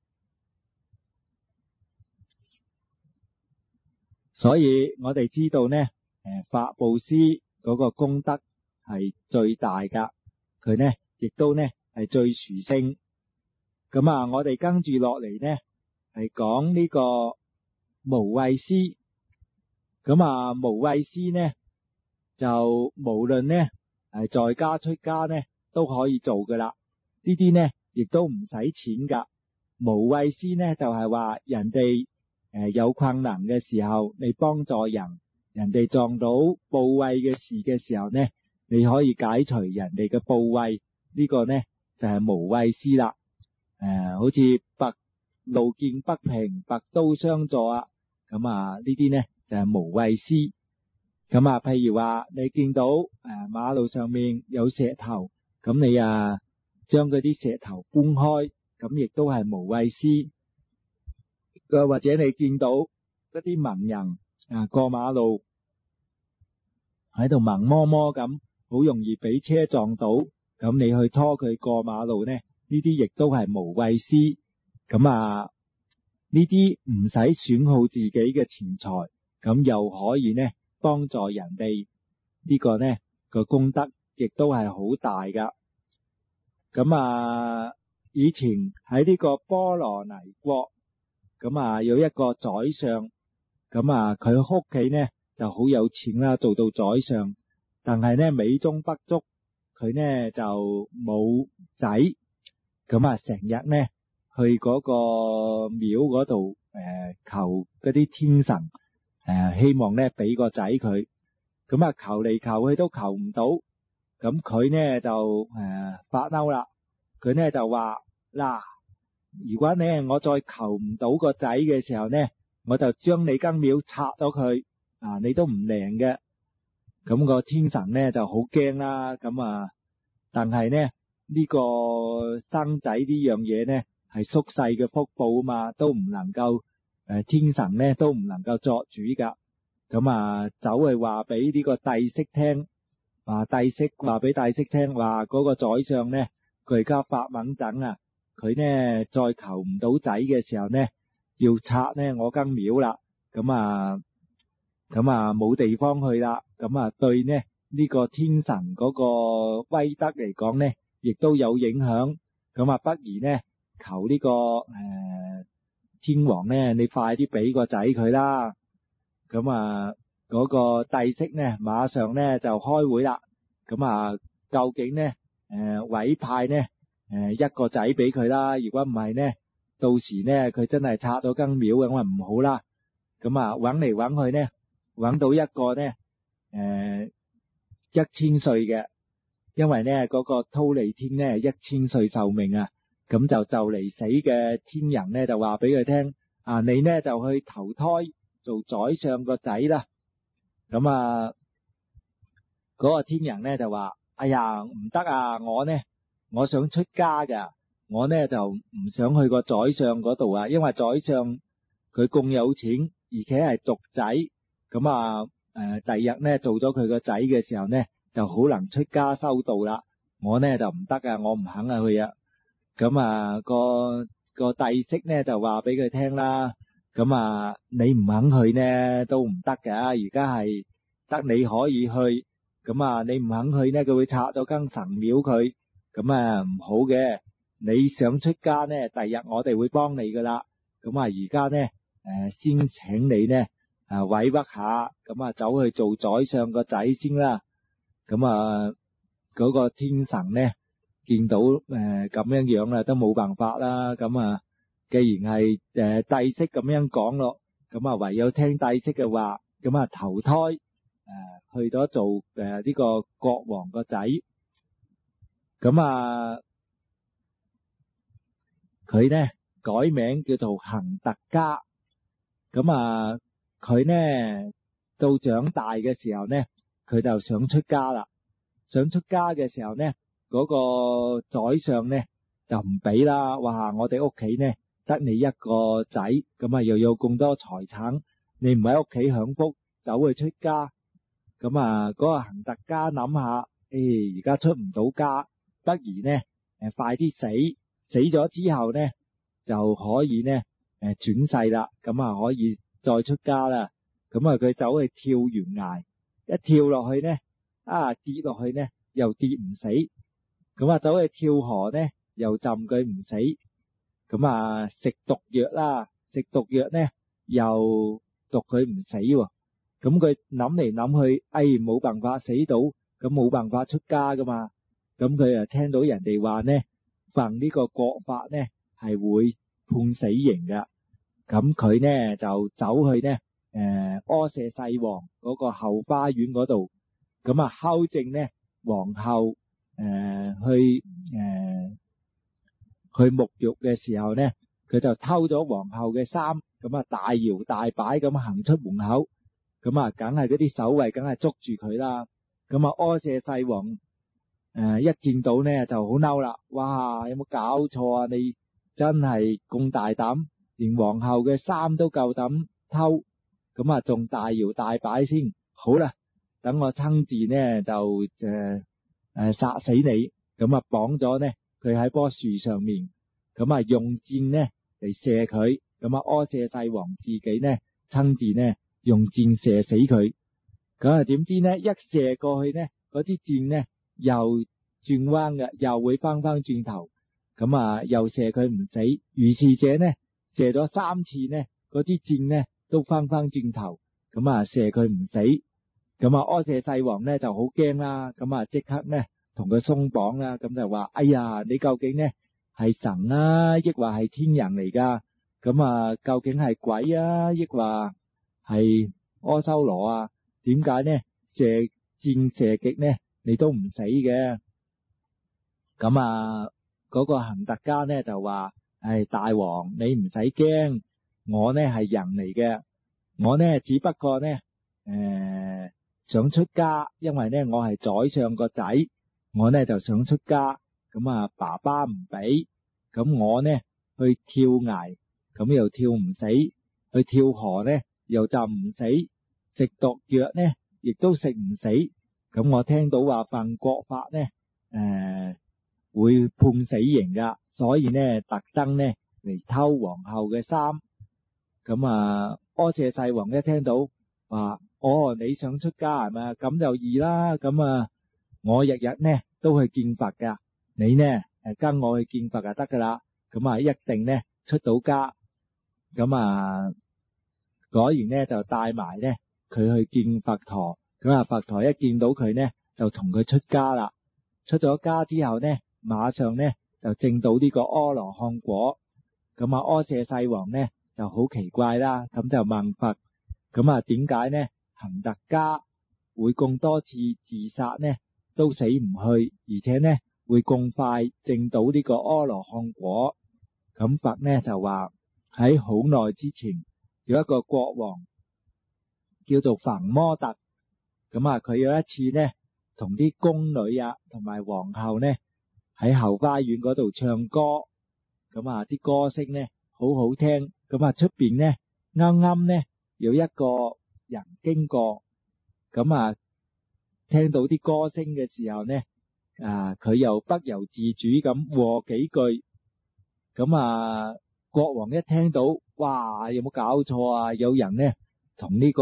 所以我哋知道呢法布施嗰個功德係最大噶，佢呢亦都呢係最殊勝。咁我哋跟住落嚟呢係講呢個無畏施。咁無畏施呢就無論呢係在家出家呢都可以做噶啦，呢啲呢亦都唔使錢噶。無畏施呢就係話人哋有困難嘅時候，你幫助人，人哋撞到怖畏嘅事嘅時候呢，你可以解除人哋嘅怖畏，呢個呢就係無畏施啦。好似路見不平拔刀相助啊，咁呢啲呢就係無畏施。咁譬如話你見到馬路上面有石頭，咁你將嗰啲石頭搬開，咁亦都係無畏施。或者你見到一啲盲人過馬路喺度盲摸摸咁，好容易俾車撞到，咁你去拖佢過馬路呢，呢啲亦都係無畏施。咁呢啲唔使損耗自己嘅錢財，咁又可以呢幫助人哋，呢個呢個功德亦都係好大噶。咁以前喺呢個波羅尼國，咁有一個宰相，咁佢屋企呢就好有錢啦，做到宰相，但係呢美中不足，佢呢就冇仔，咁成日呢去嗰個廟嗰度求嗰啲天神，希望呢俾個仔佢，咁求嚟求去都求唔到，咁佢呢就發嬲啦，佢呢就話嗱，如果呢我再求唔到個仔嘅時候呢，我就將你間廟拆咗佢，你都唔靈嘅。咁個天神呢就好驚啦，但係呢呢個生仔呢樣嘢呢係宿世嘅福報啊嘛，都唔能夠天神呢都唔能夠作主噶。咁走去話俾呢個帝釋聽， 話帝釋話俾帝釋聽，話嗰個宰相呢，佢而家發猛陣啊，佢呢再求唔到仔嘅時候呢，要拆呢我間廟啦，咁啊冇地方去啦，咁啊對呢呢個天神嗰個威德嚟講呢，亦都有影響，咁啊不如呢求呢個天王呢，你快啲俾個仔佢啦，咁啊嗰個帝釋呢馬上呢就開會啦，咁啊究竟呢委派呢一個仔俾佢啦，如果唔係呢，到時呢佢真係拆咗間廟咁啊唔好啦，咁啊揾嚟揾去呢，揾到一個呢1000歲嘅，因為呢嗰個忉利天呢1000歲壽命啊，咁就嚟死嘅天人呢就話俾佢聽啊，你呢就去投胎做宰相個仔啦，咁啊嗰個天人呢就話，哎呀唔得啊，我想出家噶，我呢就唔想去個宰相嗰度啊，因為宰相佢咁有錢，而且係獨仔，咁啊第日呢做咗佢個仔嘅時候呢，就好能出家修道啦，我呢就唔得啊，我唔肯去啊，咁啊個帝釋呢就話俾佢聽啦，咁啊你唔肯去呢都唔得噶，而家係得你可以去，咁啊你唔肯去呢，佢會拆咗間神廟佢，咁啊唔好嘅，你想出家呢，第日我哋會幫你噶啦，咁啊而家呢先請你呢委屈下，咁啊走去做宰相個仔先啦，咁啊嗰個天神呢見到咁樣樣啦，都冇辦法啦，咁啊既然係帝釋咁樣講咯，咁啊唯有聽帝釋嘅話，咁啊投胎去咗做呢個國王個仔，咁啊佢呢改名叫做恒特迦，咁啊佢呢到長大嘅時候呢，佢就想出家啦，想出家嘅時候呢，嗰個宰相呢就唔俾啦，話我哋屋企呢得你一個仔，咁啊又有咁多財產，你唔喺屋企享福，走去出家，咁啊嗰個恒特迦諗下，而家出唔到家，不如呢快啲死咗之後呢就可以呢轉世啦，咁啊可以再出家啦，咁啊佢走去跳懸崖，一跳落去呢跌落去呢又跌唔死，咁啊走去跳河呢又浸佢唔死，咁啊食毒藥啦，食毒藥呢又毒佢唔死喎，咁佢諗嚟諗去，冇辦法死到，咁冇辦法出家噶嘛，咁佢聽到人哋話呢犯呢個國法呢係會判死刑噶，咁佢呢就走去呢阿闍世王嗰個後花園嗰度，咁啊敲正呢皇后去沐浴嘅時候呢，佢就偷咗皇后嘅衫，咁啊大搖大擺咁行出門口，咁啊梗係嗰啲守衛梗係捉住佢啦，咁啊阿闍世王一見到呢就好嬲啦，哇有冇搞錯啊，你真係咁大膽，連皇后嘅衫都夠膽偷，咁啊仲大搖大擺先，好啦，等我親自呢就殺死你，咁啊綁咗呢佢喺棵樹上面，咁啊用箭呢嚟射佢，咁啊阿闍世王自己呢親自呢用箭射死佢，咁啊點知呢一射過去呢，嗰支箭呢又轉彎嘅，又會翻轉頭，咁啊又射佢唔死，如是者呢射咗3次呢，嗰支箭呢都翻轉頭，咁啊射佢唔死，咁啊阿闍世王呢就好驚啦，咁啊即刻呢同佢鬆綁啦，咁就話哎呀你究竟呢係神啊抑或係天人嚟噶，咁啊究竟係鬼啊抑或係阿修羅啊，點解呢射箭射極呢你都唔死嘅，咁啊嗰個恒特迦呢就話大王你唔使驚，我呢係人嚟嘅，我呢只不過呢想出家，因為呢我係宰相個仔，我呢就想出家，咁啊爸爸唔俾，咁我呢去跳崖，咁又跳唔死，去跳河呢又浸唔死，食毒藥呢亦都食唔死， 咁我聽到話犯國法呢，會判死刑噶，所以呢特登呢嚟偷皇后嘅衫。咁阿闍世王一聽到話，你想出家係咪？咁就易啦。咁我日日呢都去見佛噶，你呢跟我去見佛就得噶啦。咁一定呢出到家。咁果然呢就帶埋呢佢去見佛陀。咁佛陀一見到佢呢，就同佢出家啦。出咗家之後呢，馬上呢就證到呢個阿羅漢果。咁阿闍世王呢就好奇怪啦，咁就問佛：咁點解呢恒特迦會咁多次自殺呢，都死唔去，而且呢會咁快證到呢個阿羅漢果？咁佛呢就話喺好耐之前有一個國王叫做吠摩特。咁佢有一次呢同啲宮女同埋皇后呢喺後花園嗰度唱歌。咁啲歌聲呢好好聽。咁出邊呢啱啱呢有一個人經過。咁聽到啲歌聲嘅時候呢，佢又不由自主咁和幾句。咁國王一聽到，哇，有冇搞錯啊？有人呢同呢個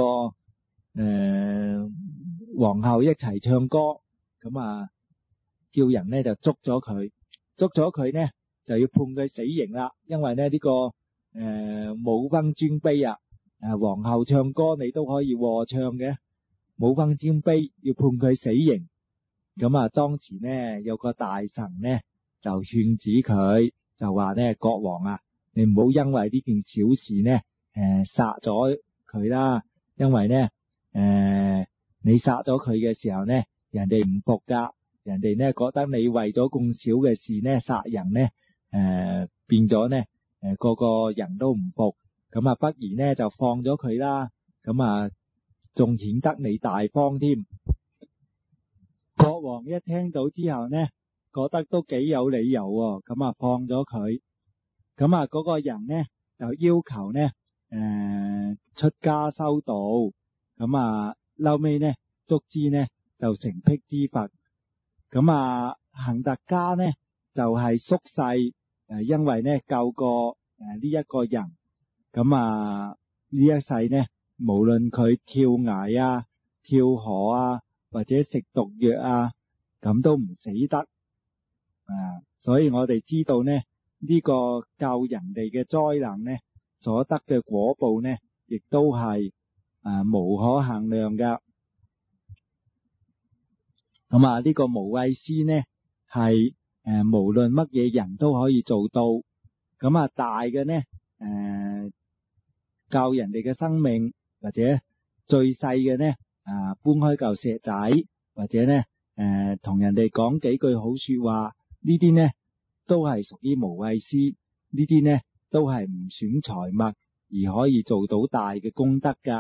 皇后一齊唱歌。咁叫人呢就捉咗佢。捉咗佢呢就要判佢死刑啦。因為呢個冇分尊卑皇后唱歌你都可以和唱嘅，冇分尊卑，要判佢死刑。咁當時呢有個大臣呢就勸止佢，就話呢，國王你唔好因為呢件小事呢殺咗佢啦。因為呢你殺咗佢嘅時候呢，人哋唔服噶，人哋呢覺得你為咗咁少嘅事呢殺人呢，變咗呢個個人都唔服。咁不如呢就放咗佢啦。咁仲顯得你大方添。國王一聽到之後呢，覺得都幾有理由喎。咁放咗佢。咁嗰個人呢就要求呢出家修道。咁後尾呢卒之呢就成辟支佛。咁恒特迦呢就係宿世，因為呢救過呢一個人。咁呢一世呢，無論佢跳崖跳河或者食毒藥咁都唔死得。所以我哋知道呢，呢個救人哋嘅災難呢，所得嘅果報呢，亦都係無可限量噶。咁呢個無畏施呢，係無論乜嘢人都可以做到。咁大嘅呢，救人哋嘅生命，或者最細嘅呢，搬開嚿石仔，或者呢同人哋講幾句好說話，呢啲呢都係屬於無畏施。呢啲呢都係唔損財物而可以做到大嘅功德噶。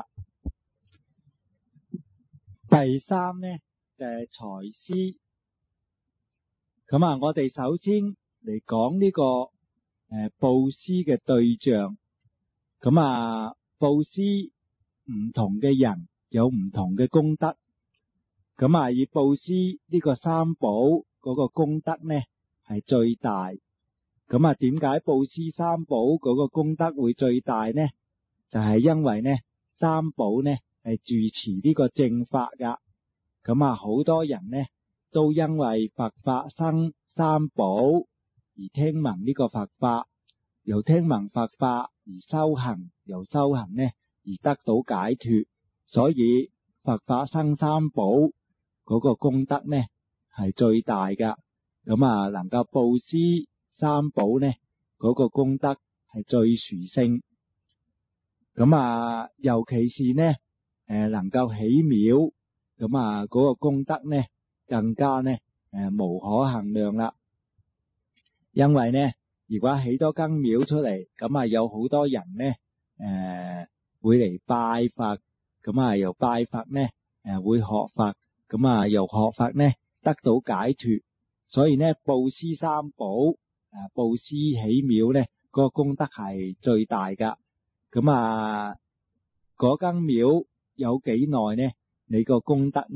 第三呢就係財施。咁我哋首先嚟講呢個布施嘅對象。咁布施唔同嘅人有唔同嘅功德。咁以布施呢個三寶嗰個功德呢係最大。咁點解布施三寶嗰個功德會最大呢？就係因為呢三寶呢係住持呢個正法噶。咁好多人呢都因為佛法生三寶而聽聞呢個佛法，又聽聞佛法而修行，由修行呢而得到解脫。所以佛法生三寶嗰個功德呢係最大噶。咁能夠布施三寶呢嗰個功德係最殊勝。咁尤其是呢能夠起廟，咁嗰個功德呢更加呢無可限量啦。因為呢如果起多間廟出嚟，咁有好多人呢會嚟拜佛。咁由拜佛呢會學佛，咁由學佛呢得到解脫。所以呢布施三寶，布施起廟呢嗰個功德係最大噶。咁嗰間廟有幾耐呢，你個功德呢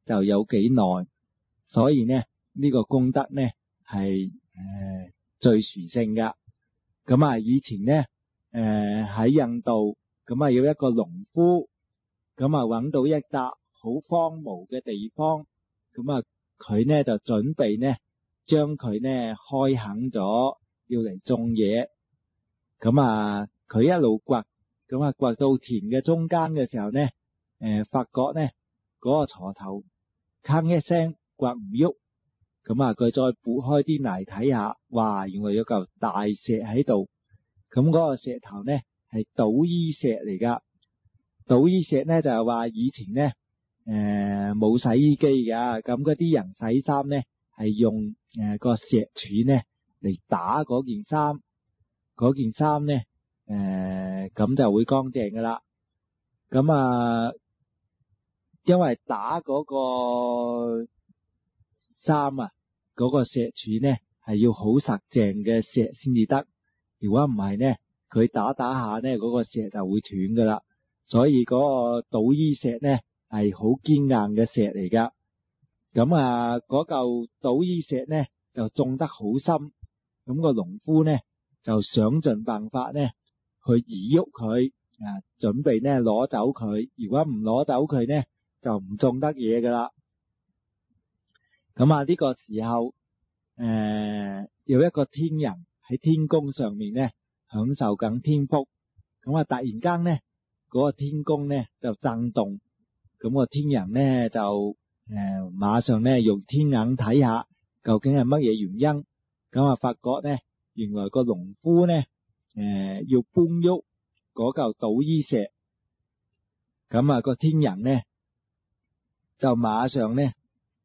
就有幾耐。所以呢，呢個功德呢係最殊勝噶。咁啊，以前呢喺印度，咁啊有一個農夫，咁啊揾到一笪好荒蕪嘅地方，咁啊佢呢就準備呢將佢呢開墾咗，要嚟種嘢。咁啊佢一路掘，咁啊掘到田嘅中間嘅時候呢，發覺呢嗰個鋤頭吭一聲掘唔喐，咁啊佢再撥開啲泥睇下，哇，原來有嚿大石喺度。咁嗰個石頭呢係搗衣石嚟噶。搗衣石呢就係話以前呢冇洗衣機噶，咁嗰啲人洗衫呢係用個石柱呢嚟打嗰件衫，嗰件衫呢咁就會乾淨噶啦。咁啊因為打嗰個衫啊，嗰個石柱呢係要好實淨嘅石先至得，如果唔係呢佢打打下呢嗰個石就會斷噶啦。所以嗰個搗衣石呢係好堅硬嘅石嚟噶。咁啊嗰嚿搗衣石呢就種得好深，咁個農夫呢就想盡辦法呢去移喐佢，準備呢攞走佢。如果唔攞走佢呢就唔種得嘢噶啦。咁啊呢個時候有一個天人喺天宮上面呢享受緊天福，咁啊突然間呢嗰個天宮呢就震動，咁個天人呢就馬上呢用天眼睇下究竟係乜嘢原因。咁啊發覺呢原來個農夫呢要搬喐嗰嚿搗衣石，咁啊個天人呢就馬上呢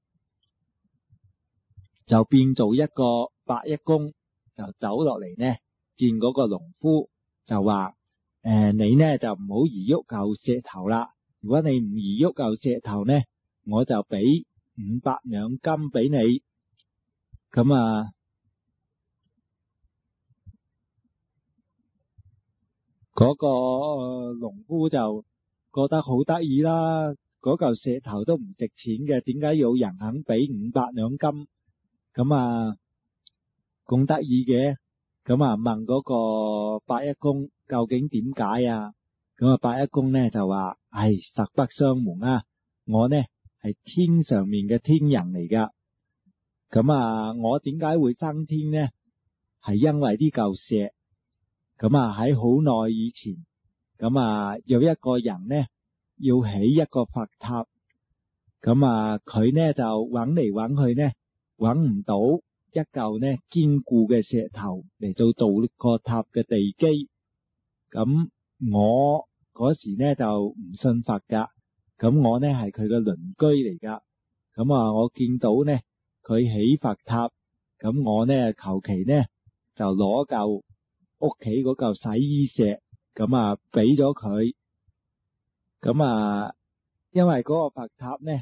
就變做一個白衣公，就走落嚟呢見嗰個農夫，就話你呢就唔好移喐嚿石頭啦，如果你唔移喐嚿石頭呢，我就俾500兩金俾你。咁啊嗰個農夫就覺得好得意啦，嗰嚿石頭都唔值錢嘅，點解有人肯俾500兩金？咁啊咁得意嘅，咁啊問嗰個白衣公究竟點解啊？咁啊白衣公呢就話實不相瞞啊，我呢係天上面嘅天人嚟噶。咁啊我點解會生天呢？係因為呢嚿石。咁啊喺好耐以前，咁啊有一個人呢要起一個佛塔，咁啊佢呢就揾嚟揾去呢揾唔到一嚿呢堅固嘅石頭嚟做個塔嘅地基。咁我嗰時呢就唔信佛噶，咁我呢係佢嘅鄰居嚟噶。咁啊我見到呢佢起佛塔，咁我呢求其呢就攞嚿屋企嗰嚿洗衣石，咁啊俾咗佢。咁啊因為嗰個佛塔呢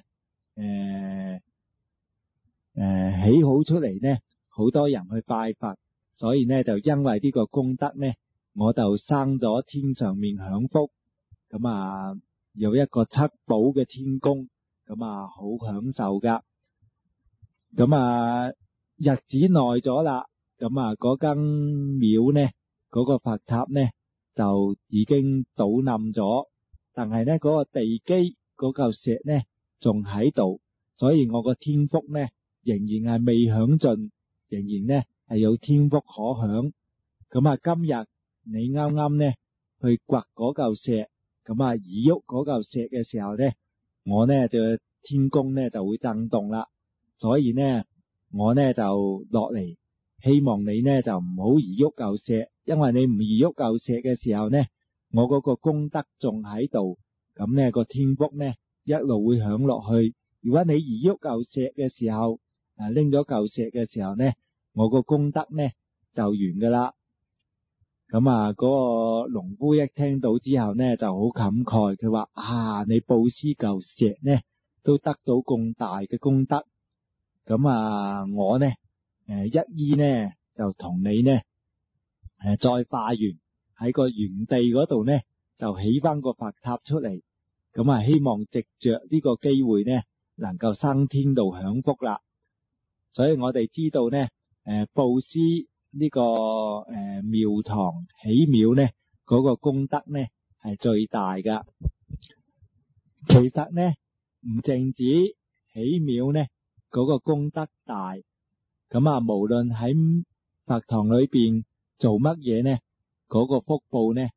起好出嚟呢，好多人去拜佛，所以呢就因為呢個功德呢，我就生咗天上面享福。咁啊有一個七寶嘅天宮，咁啊好享受噶。咁啊日子耐咗啦，咁啊嗰間廟呢，嗰個佛塔呢就已經倒冧咗，但係呢嗰個地基嗰嚿石呢仲喺度，所以我個天福呢仍然係未享盡，仍然呢係有天福可享。咁啊今日你啱啱呢去掘嗰嚿石，咁啊移喐嗰嚿石嘅時候呢，我呢就天宮呢就會震動啦，所以呢我呢就落嚟，希望你呢就唔好移喐嚿石，因為你唔移喐嚿石嘅時候呢，我嗰個功德仲喺度，咁呢個天福呢一路會享落去。如果你移喐嚿石嘅時候，拎咗嚿石嘅時候呢，我個功德呢就完噶啦。咁啊嗰個農夫一聽到之後呢就好感慨，佢話你布施嚿石呢都得到咁大嘅功德，咁啊我呢一於呢就同你呢再化完喺個原地嗰度呢就起翻個佛塔出嚟。咁啊希望藉着呢個機會呢能夠生天道享福啦。所以我哋知道呢，布施呢個廟堂起廟呢，嗰個功德呢係最大噶。其實呢唔淨止起廟呢嗰個功德大，咁啊無論喺佛堂裏邊做乜嘢呢，嗰個福報呢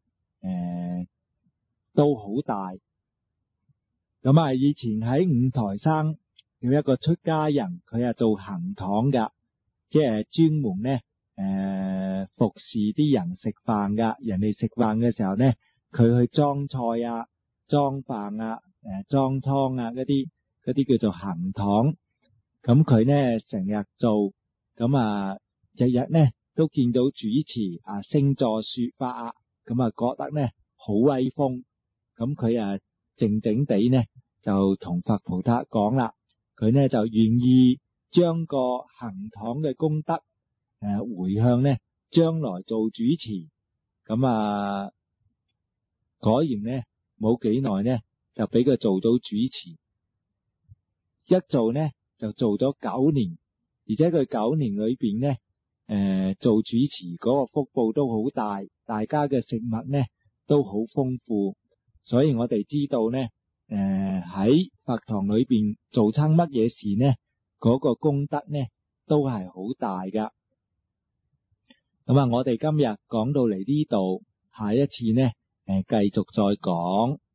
都好大。咁啊以前喺五台山有一個出家人，佢係做行堂噶，即係專門呢服侍啲人食飯噶。人哋食飯嘅時候呢，佢去裝菜啊、裝飯啊、裝湯啊，嗰啲叫做行堂。咁佢呢成日做，咁啊日日呢都見到主持啊升座說法啊，咁啊覺得呢好威風。咁佢啊靜靜地呢就同佛菩薩講啦，佢呢就願意將個行堂嘅功德回向呢將來做主持。咁啊果然呢冇幾耐呢就俾佢做到主持，一做呢就做咗9年，而且佢9年裏邊呢做主持嗰個福報都好大，大家嘅食物呢都好豐富。所以我哋知道呢喺佛堂裏邊做親乜嘢事呢，嗰個功德呢都係好大噶。咁啊我哋今日講到嚟呢度，下一次呢繼續再講。